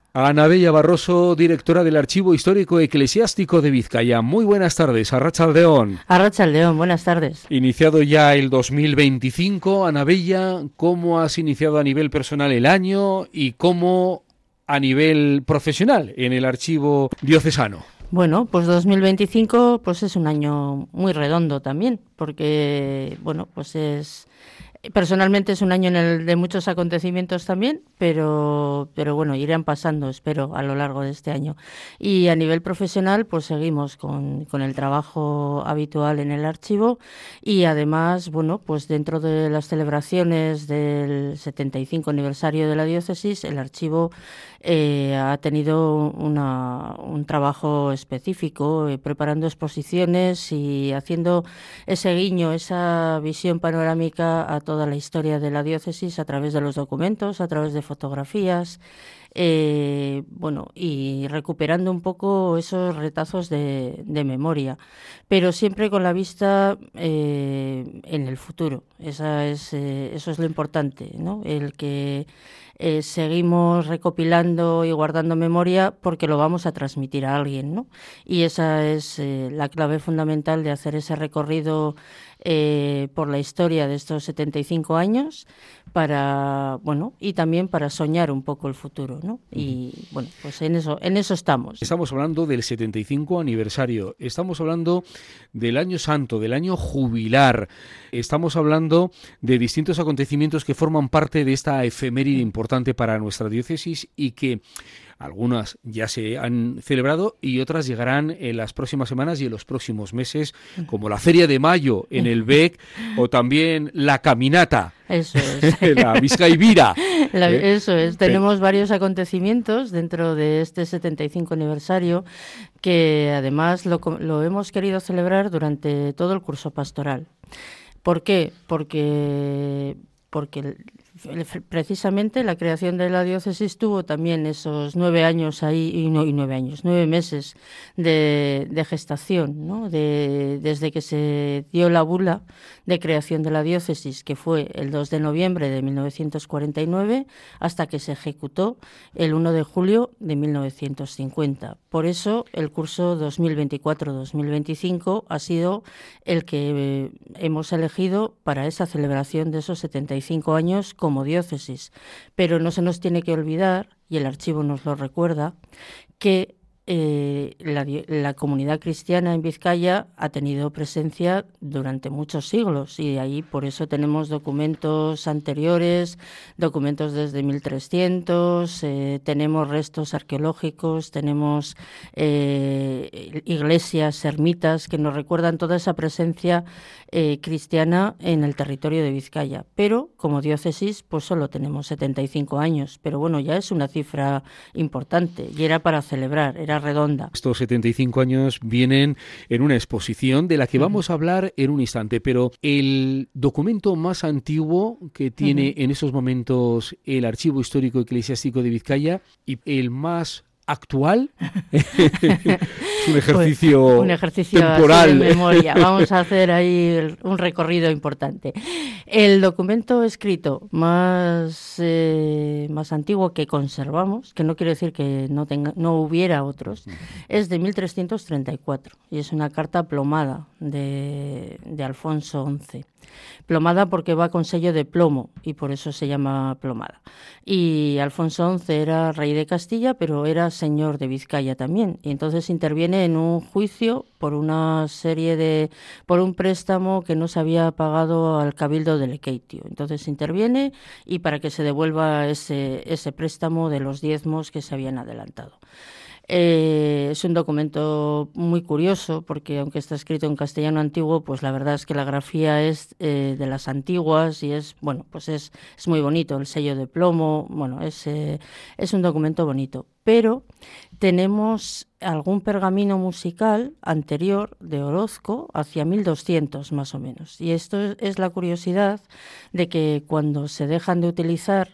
Ana Bella Barroso, directora del Archivo Histórico Eclesiástico de Vizcaya. Muy buenas tardes, Arratsaldeon. Arratsaldeon, buenas tardes. Iniciado ya el 2025, Ana Bella, ¿cómo has iniciado a nivel personal el año y cómo a nivel profesional en el archivo diocesano? Bueno, pues 2025 pues es un año muy redondo también, porque bueno, pues personalmente es un año en el de muchos acontecimientos también, pero bueno, irán pasando, espero, a lo largo de este año. Y a nivel profesional, pues seguimos con el trabajo habitual en el archivo y además, bueno, pues dentro de las celebraciones del 75 aniversario de la diócesis, el archivo ha tenido un trabajo específico, preparando exposiciones y haciendo ese guiño, esa visión panorámica a toda la historia de la diócesis a través de los documentos, a través de fotografías, bueno, y recuperando un poco esos retazos de memoria, pero siempre con la vista en el futuro. Eso es lo importante, ¿no? El que seguimos recopilando y guardando memoria porque lo vamos a transmitir a alguien, ¿no? Y esa es la clave fundamental de hacer ese recorrido por la historia de estos 75 años y también para soñar un poco el futuro, ¿no? Y bueno, pues en eso estamos. Estamos hablando del 75 aniversario, estamos hablando del año santo, del año jubilar, estamos hablando de distintos acontecimientos que forman parte de esta efeméride importante para nuestra diócesis y que algunas ya se han celebrado y otras llegarán en las próximas semanas y en los próximos meses, como la Feria de Mayo en el BEC o también la Caminata. Eso es. La Vizcaivira. Eso es. Tenemos varios acontecimientos dentro de este 75 aniversario que además lo hemos querido celebrar durante todo el curso pastoral. ¿Por qué? Porque precisamente la creación de la diócesis tuvo también esos 9 años ahí, 9 meses de gestación, ¿no? Desde que se dio la bula de creación de la diócesis, que fue el 2 de noviembre de 1949, hasta que se ejecutó el 1 de julio de 1950. Por eso el curso 2024-2025 ha sido el que hemos elegido para esa celebración de esos 75 años como diócesis. Pero no se nos tiene que olvidar, y el archivo nos lo recuerda, que la comunidad cristiana en Vizcaya ha tenido presencia durante muchos siglos y de ahí por eso tenemos documentos anteriores, documentos desde 1300, tenemos restos arqueológicos, tenemos iglesias, ermitas que nos recuerdan toda esa presencia cristiana en el territorio de Vizcaya. Pero como diócesis pues solo tenemos 75 años, pero bueno, ya es una cifra importante y era para celebrar, era redonda. Estos 75 años vienen en una exposición de la que vamos a hablar en un instante, pero el documento más antiguo que tiene en esos momentos el Archivo Histórico Eclesiástico de Vizcaya y el más actual es un ejercicio, temporal de memoria. Vamos a hacer ahí un recorrido importante. El documento escrito más antiguo que conservamos, que no quiere decir que no hubiera otros, es de 1334 y es una carta plomada de Alfonso XI. Plomada porque va con sello de plomo y por eso se llama plomada. Y Alfonso XI era rey de Castilla, pero era señor de Vizcaya también. Y entonces interviene en un juicio por por un préstamo que no se había pagado al Cabildo de Lekeitio. Entonces interviene y para que se devuelva ese préstamo de los diezmos que se habían adelantado. Es un documento muy curioso porque aunque está escrito en castellano antiguo, pues la verdad es que la grafía es de las antiguas y es muy bonito, el sello de plomo, es un documento bonito. Pero tenemos algún pergamino musical anterior de Orozco hacia 1200 más o menos. Y esto es la curiosidad de que cuando se dejan de utilizar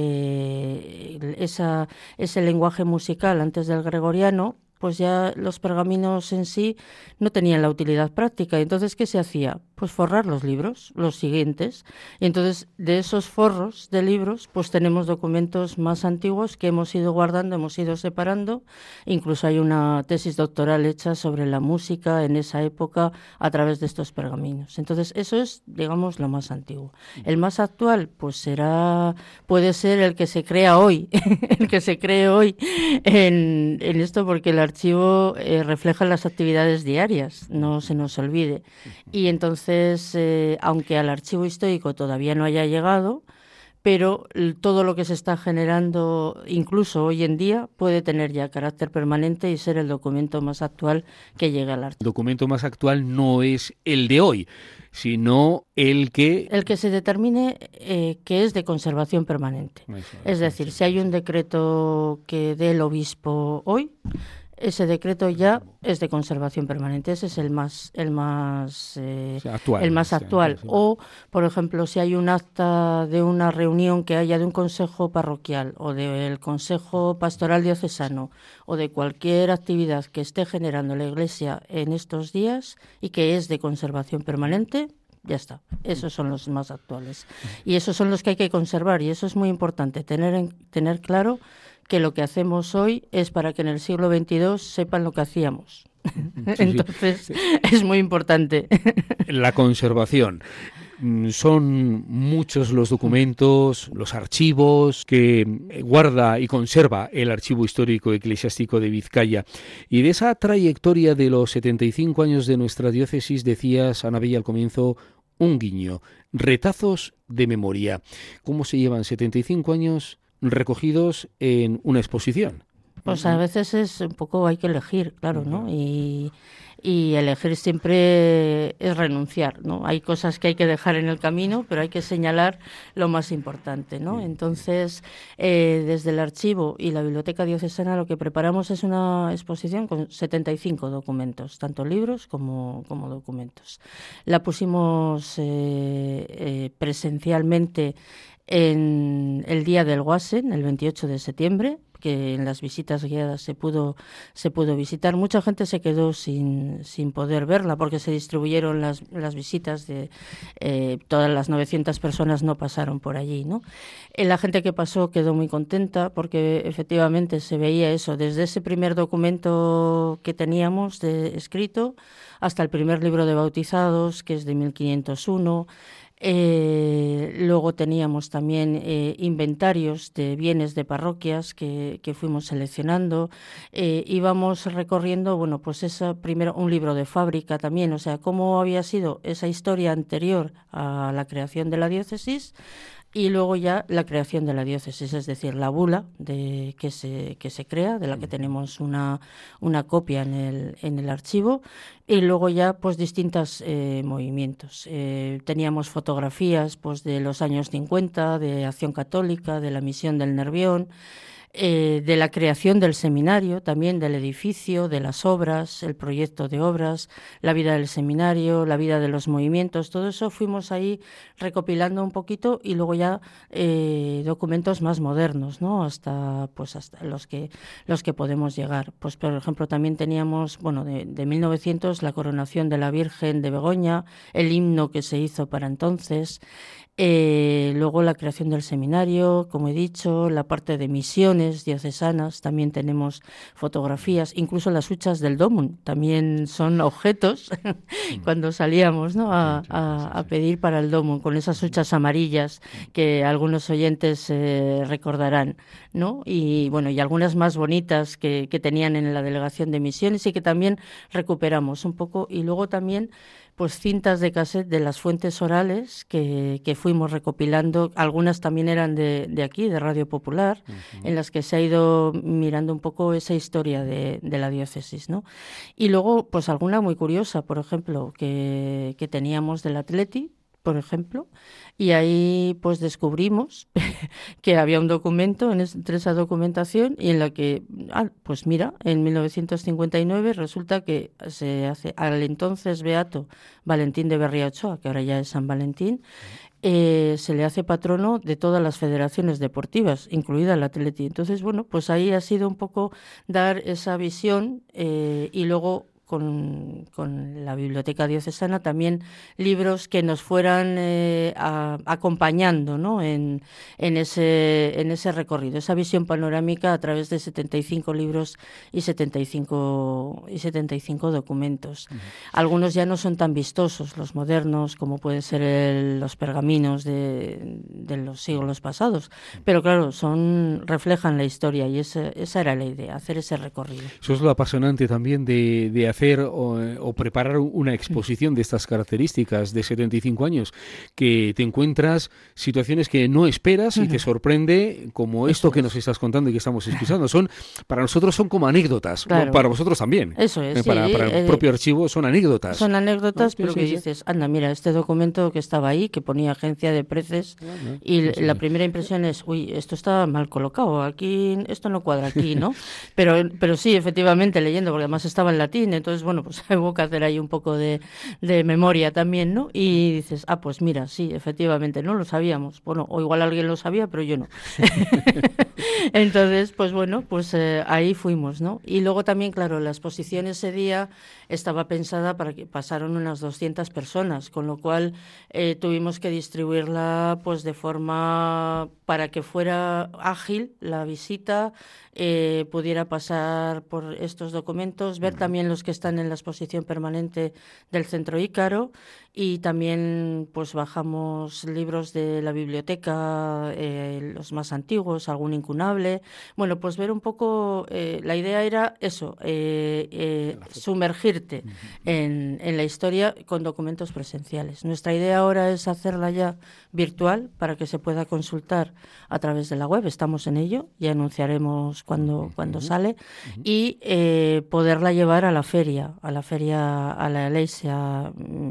ese lenguaje musical antes del gregoriano, pues ya los pergaminos en sí no tenían la utilidad práctica. Entonces, ¿qué se hacía? pues forrar los libros, los siguientes. Y entonces, de esos forros de libros, pues tenemos documentos más antiguos que hemos ido guardando, hemos ido separando. Incluso hay una tesis doctoral hecha sobre la música en esa época a través de estos pergaminos. Entonces, eso es, digamos, lo más antiguo. El más actual, pues puede ser el que se crea hoy, el que se cree hoy en esto, porque el archivo refleja las actividades diarias, no se nos olvide. Y entonces, aunque al archivo histórico todavía no haya llegado, pero todo lo que se está generando, incluso hoy en día, puede tener ya carácter permanente y ser el documento más actual que llegue al archivo. El documento más actual no es el de hoy, sino el que se determine que es de conservación permanente. Es decir, si hay un decreto que dé el obispo hoy, ese decreto ya es de conservación permanente. Ese es el más actual. O, por ejemplo, si hay un acta de una reunión que haya de un consejo parroquial o del consejo pastoral diocesano o de cualquier actividad que esté generando la Iglesia en estos días y que es de conservación permanente, ya está. Esos son los más actuales. Y esos son los que hay que conservar. Y eso es muy importante, tener claro que lo que hacemos hoy es para que en el siglo XXII sepan lo que hacíamos. Entonces, es muy importante. La conservación. Son muchos los documentos, los archivos que guarda y conserva el Archivo Histórico Eclesiástico de Vizcaya. Y de esa trayectoria de los 75 años de nuestra diócesis, decías, Ana Bella, al comienzo, un guiño, retazos de memoria. ¿Cómo se llevan 75 años recogidos en una exposición? Pues a veces es un poco, hay que elegir, claro, ¿no? Y elegir siempre es renunciar, ¿no? Hay cosas que hay que dejar en el camino, pero hay que señalar lo más importante, ¿no? Entonces, desde el archivo y la Biblioteca Diocesana lo que preparamos es una exposición con 75 documentos, tanto libros como documentos. La pusimos presencialmente en el día del Guasen, el 28 de septiembre, que en las visitas guiadas se pudo visitar. Mucha gente se quedó sin poder verla porque se distribuyeron las visitas de todas las 900 personas no pasaron por allí, ¿no? La gente que pasó quedó muy contenta porque efectivamente se veía eso, desde ese primer documento que teníamos escrito hasta el primer libro de bautizados, que es de 1501. Luego teníamos también inventarios de bienes de parroquias que fuimos seleccionando. Íbamos recorriendo, bueno, pues primero un libro de fábrica también, o sea, cómo había sido esa historia anterior a la creación de la diócesis. Y luego ya la creación de la diócesis, es decir, la bula que se crea, de la que tenemos una copia en el archivo, y luego ya pues distintos movimientos. Teníamos fotografías pues de los años 50, de Acción Católica, de la misión del Nervión, de la creación del seminario, también del edificio, de las obras, el proyecto de obras, la vida del seminario, la vida de los movimientos, todo eso fuimos ahí recopilando un poquito y luego ya documentos más modernos, ¿no? Hasta los que podemos llegar. Pues por ejemplo también teníamos, bueno, de 1900 la coronación de la Virgen de Begoña, el himno que se hizo para entonces. Luego la creación del seminario, como he dicho, la parte de misiones diocesanas, también tenemos fotografías, incluso las huchas del Domum, también son objetos cuando salíamos, ¿no? a pedir para el Domum, con esas huchas amarillas que algunos oyentes recordarán, ¿no? Y bueno, y algunas más bonitas que tenían en la delegación de misiones y que también recuperamos un poco, y luego también pues cintas de cassette de las fuentes orales que fuimos recopilando. Algunas también eran de aquí, de Radio Popular, en las que se ha ido mirando un poco esa historia de la diócesis, ¿no? Y luego, pues alguna muy curiosa, por ejemplo, que teníamos del Atleti, por ejemplo, y ahí pues descubrimos que había un documento entre esa documentación y en la que, pues mira, en 1959 resulta que se hace al entonces beato Valentín de Berria Ochoa, que ahora ya es San Valentín, se le hace patrono de todas las federaciones deportivas, incluida el Atleti. Entonces, bueno, pues ahí ha sido un poco dar esa visión y luego con la Biblioteca Diocesana también libros que nos fueran acompañando, ¿no? en ese recorrido, esa visión panorámica a través de 75 libros y 75 documentos. Uh-huh. Algunos ya no son tan vistosos, los modernos, como pueden ser los pergaminos de los siglos pasados, pero claro, reflejan la historia y esa era la idea, hacer ese recorrido. Eso es lo apasionante también de hacer o preparar una exposición de estas características de 75 años, que te encuentras situaciones que no esperas y te sorprende, como esto que nos estás contando y que estamos escuchando. Para nosotros son como anécdotas, claro. Para vosotros también. Eso es. Para el propio archivo son anécdotas. Son anécdotas, ¿no? Pero que dices, anda, mira, este documento que estaba ahí, que ponía Agencia de Preces, y la primera impresión es, uy, esto está mal colocado, aquí, esto no cuadra aquí, ¿no? Pero sí, efectivamente, leyendo, porque además estaba en latín, entonces, bueno, pues hubo que hacer ahí un poco de memoria también, ¿no? Y dices, pues mira, sí, efectivamente, no lo sabíamos. Bueno, o igual alguien lo sabía, pero yo no. Entonces, pues bueno, pues ahí fuimos, ¿no? Y luego también, claro, la exposición ese día estaba pensada para que pasaron unas 200 personas, con lo cual tuvimos que distribuirla pues de forma para que fuera ágil la visita, pudiera pasar por estos documentos, ver también los que están en la exposición permanente del Centro Ícaro, y también pues bajamos libros de la biblioteca, los más antiguos, algún incunable. Bueno, pues ver un poco, la idea era eso, sumergirte en la historia con documentos presenciales. Nuestra idea ahora es hacerla ya virtual para que se pueda consultar a través de la web. Estamos en ello, ya anunciaremos cuando sale, y poderla llevar a la feria, a la Alesia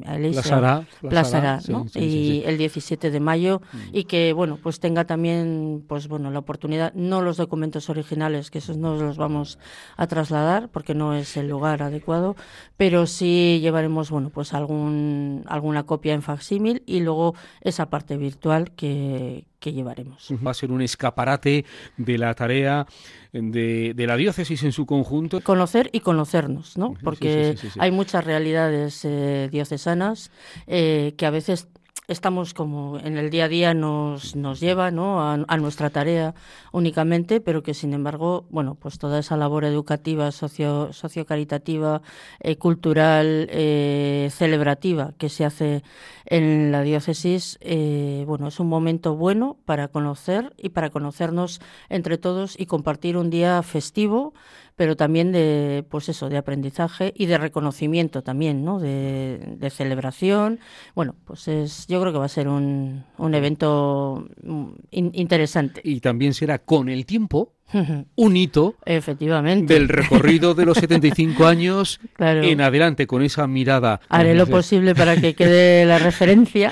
Plaza Ará, ¿no? Sí. El 17 de mayo, y que, bueno, pues tenga también, pues bueno, la oportunidad, no los documentos originales, que esos no los vamos a trasladar porque no es el lugar adecuado, pero sí llevaremos, bueno, pues alguna copia en facsímil, y luego esa parte virtual que llevaremos. Va a ser un escaparate de la tarea de la diócesis en su conjunto. Conocer y conocernos, ¿no? Porque sí. Hay muchas realidades diocesanas que a veces estamos como en el día a día nos lleva, ¿no? a nuestra tarea únicamente, pero que sin embargo, bueno, pues toda esa labor educativa, sociocaritativa, cultural, celebrativa que se hace en la diócesis, bueno, es un momento bueno para conocer y para conocernos entre todos y compartir un día festivo, pero también de, pues eso, de aprendizaje y de reconocimiento también, ¿no? De celebración. Bueno, pues yo creo que va a ser un evento interesante. Y también será con el tiempo un hito, efectivamente, del recorrido de los 75 años, claro, en adelante, con esa mirada. Haré lo posible para que quede la referencia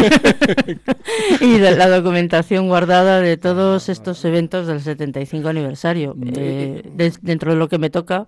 y la documentación guardada de todos estos eventos del 75 aniversario. Dentro de lo que me toca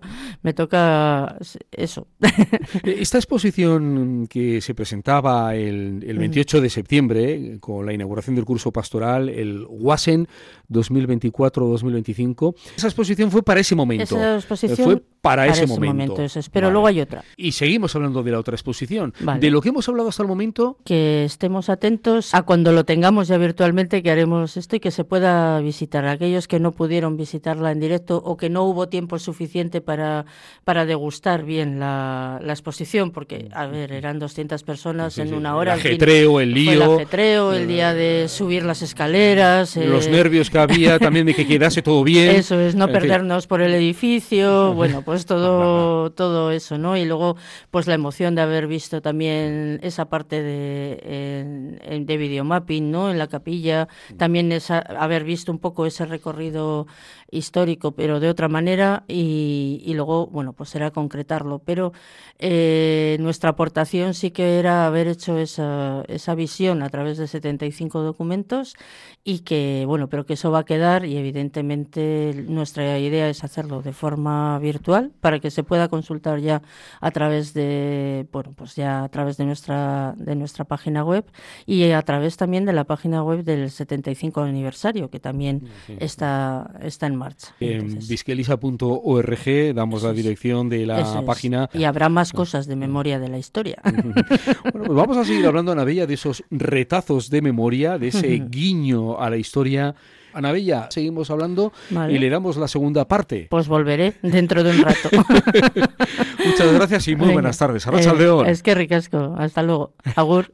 eso. Esta exposición que se presentaba el 28 de septiembre, con la inauguración del curso pastoral, el WASEN 2024-2025, esa exposición fue para ese momento. Esa exposición fue para ese momento. Eso es. Pero luego hay otra. Y seguimos hablando de la otra exposición. Vale. De lo que hemos hablado hasta el momento. Que estemos atentos a cuando lo tengamos ya virtualmente, que haremos esto y que se pueda visitar. Aquellos que no pudieron visitarla en directo o que no hubo tiempo suficiente para degustar bien la exposición, porque, a ver, eran 200 personas en una hora. El ajetreo, el lío. El ajetreo, el día de subir las escaleras. Los nervios que había también de que quedase todo bien. Eso es, no perdernos por el edificio, bueno, pues todo eso, ¿no? Y luego, pues la emoción de haber visto también esa parte de videomapping, ¿no? En la capilla, también haber visto un poco ese recorrido histórico, pero de otra manera, y luego, bueno, pues era concretarlo. Pero nuestra aportación sí que era haber hecho esa visión a través de 75 documentos, y que, bueno, pero que eso va a quedar, y evidentemente nuestra idea es hacerlo de forma virtual para que se pueda consultar ya a través de, bueno, pues ya a través de nuestra página web, y a través también de la página web del 75 aniversario, que también está en en marcha. En bizquelisa.org damos la dirección de la página. Y habrá más cosas de memoria de la historia. Bueno, pues vamos a seguir hablando, Ana Bella, de esos retazos de memoria, de ese guiño a la historia. Ana Bella, seguimos hablando y le damos la segunda parte. Pues volveré dentro de un rato. Muchas gracias y muy buenas tardes. Arratsaldeon. Es que ricasco. Hasta luego. Agur.